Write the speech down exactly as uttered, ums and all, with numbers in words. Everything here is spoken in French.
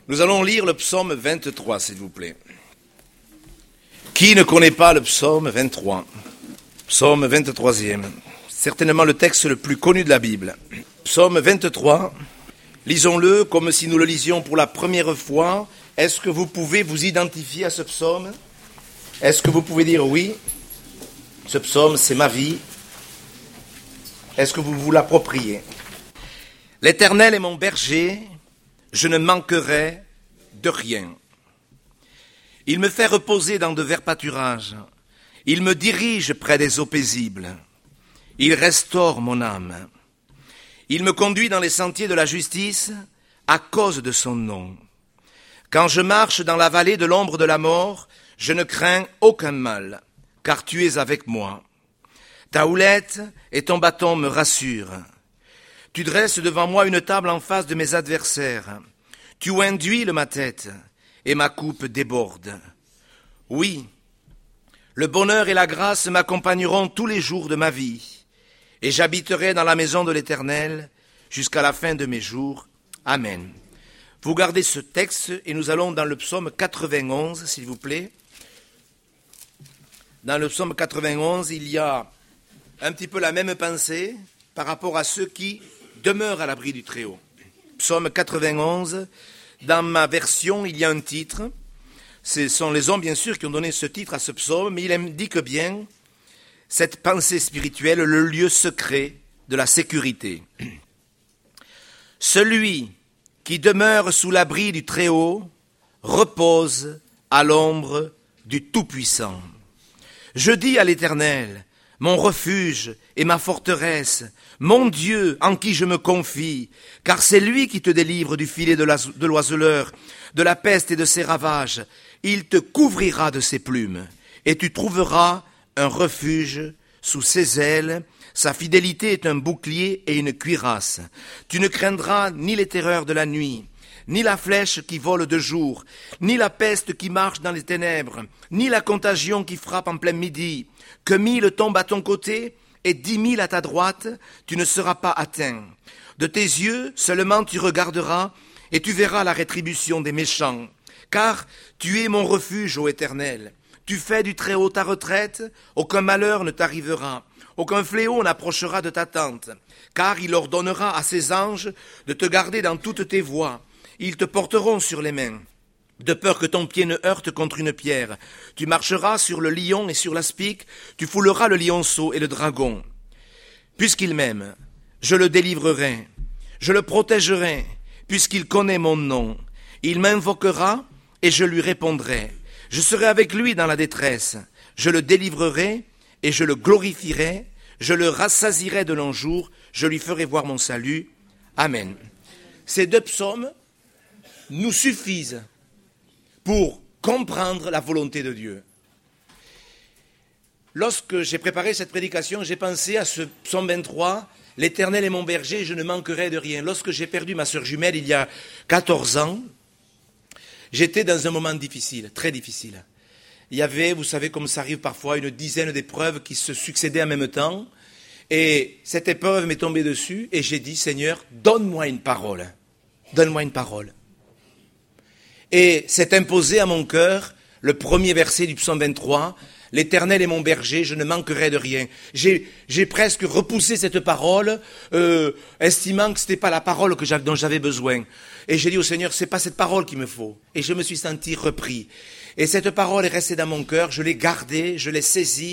Nous allons lire le psaume vingt-trois, s'il vous plaît. Qui ne connaît pas le psaume vingt-trois? Psaume vingt-troisième, certainement le texte le plus connu de la Bible. Psaume vingt-trois, lisons-le comme si nous le lisions pour la première fois. Est-ce que vous pouvez vous identifier à ce psaume? Est-ce que vous pouvez dire oui? Ce psaume, c'est ma vie. Est-ce que vous vous l'appropriez? L'Éternel est mon berger, je ne manquerai de rien. Il me fait reposer dans de verts pâturages. Il me dirige près des eaux paisibles. Il restaure mon âme. Il me conduit dans les sentiers de la justice à cause de son nom. Quand je marche dans la vallée de l'ombre de la mort, je ne crains aucun mal, car tu es avec moi. Ta houlette et ton bâton me rassurent. Tu dresses devant moi une table en face de mes adversaires. Tu induis ma tête et ma coupe déborde. Oui, le bonheur et la grâce m'accompagneront tous les jours de ma vie, et j'habiterai dans la maison de l'Éternel jusqu'à la fin de mes jours. Amen. Vous gardez ce texte et nous allons dans le psaume quatre-vingt-onze, s'il vous plaît. Dans le psaume quatre-vingt-onze, il y a un petit peu la même pensée par rapport à ceux qui demeurent à l'abri du Très-Haut. Psaume quatre-vingt-onze, dans ma version, il y a un titre. Ce sont les hommes, bien sûr, qui ont donné ce titre à ce psaume, mais il indique bien cette pensée spirituelle, le lieu secret de la sécurité. Celui qui demeure sous l'abri du Très-Haut repose à l'ombre du Tout-Puissant. Je dis à l'Éternel, mon refuge et ma forteresse, mon Dieu en qui je me confie, car c'est lui qui te délivre du filet de l'oiseleur, de la peste et de ses ravages. Il te couvrira de ses plumes, et tu trouveras un refuge sous ses ailes. Sa fidélité est un bouclier et une cuirasse. Tu ne craindras ni les terreurs de la nuit, ni la flèche qui vole de jour, ni la peste qui marche dans les ténèbres, ni la contagion qui frappe en plein midi. Que mille tombent à ton côté et dix mille à ta droite, tu ne seras pas atteint. De tes yeux seulement tu regarderas et tu verras la rétribution des méchants. Car tu es mon refuge, ô Éternel. Tu fais du Très-Haut ta retraite, aucun malheur ne t'arrivera, aucun fléau n'approchera de ta tente. Car il ordonnera à ses anges de te garder dans toutes tes voies. Ils te porteront sur les mains, de peur que ton pied ne heurte contre une pierre. Tu marcheras sur le lion et sur l'aspic, tu fouleras le lionceau et le dragon. Puisqu'il m'aime, je le délivrerai, je le protégerai, puisqu'il connaît mon nom. Il m'invoquera et je lui répondrai. Je serai avec lui dans la détresse. Je le délivrerai et je le glorifierai. Je le rassasierai de longs jours. Je lui ferai voir mon salut. Amen. Ces deux psaumes nous suffisent pour comprendre la volonté de Dieu. Lorsque j'ai préparé cette prédication, j'ai pensé à ce psaume vingt-trois, « L'Éternel est mon berger, je ne manquerai de rien ». Lorsque j'ai perdu ma sœur jumelle il y a quatorze ans, j'étais dans un moment difficile, très difficile. Il y avait, vous savez comme ça arrive parfois, une dizaine d'épreuves qui se succédaient en même temps. Et cette épreuve m'est tombée dessus et j'ai dit, Seigneur, donne-moi une parole. Donne-moi une parole. Et s'est imposé à mon cœur le premier verset du psaume vingt-trois, « L'Éternel est mon berger, je ne manquerai de rien ». J'ai, j'ai presque repoussé cette parole, euh, estimant que ce n'était pas la parole que j'avais, dont j'avais besoin. Et j'ai dit au Seigneur, c'est pas cette parole qu'il me faut. Et je me suis senti repris. Et cette parole est restée dans mon cœur, je l'ai gardée, je l'ai saisie.